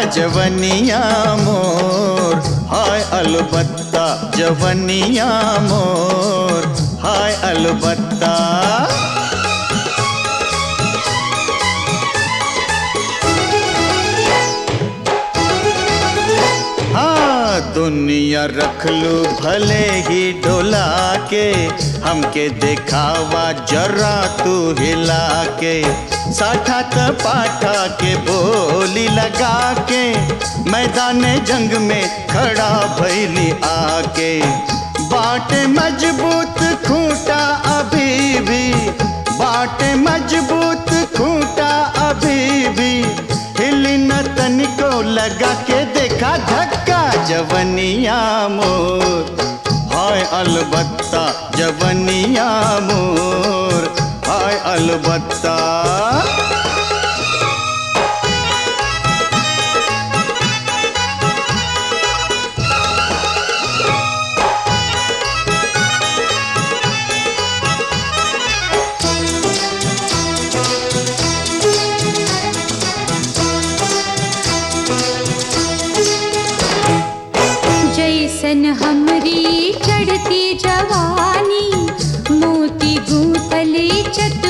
जवनिया मोर, हाय अलबत्ता जवनिया मोर, हाय अलबत्ता। हाँ दुनिया रख लू भले ही डोला के, हमके दिखावा जरा तू हिला के। साठा त पाठा के बोली लगा के, मैदान जंग में खड़ा भैली आके। बाटे मजबूत खूंटा अभी भी, बाटे मजबूत खूंटा अभी भी, हिली न तनिको लगा के देखा धक्का। जवनिया मोर, हाय अलबत्ता जवनिया मोर, हाय अलबत्ता। जैसन हमरी चढ़ती जवानी, मोती गूंथले चतुर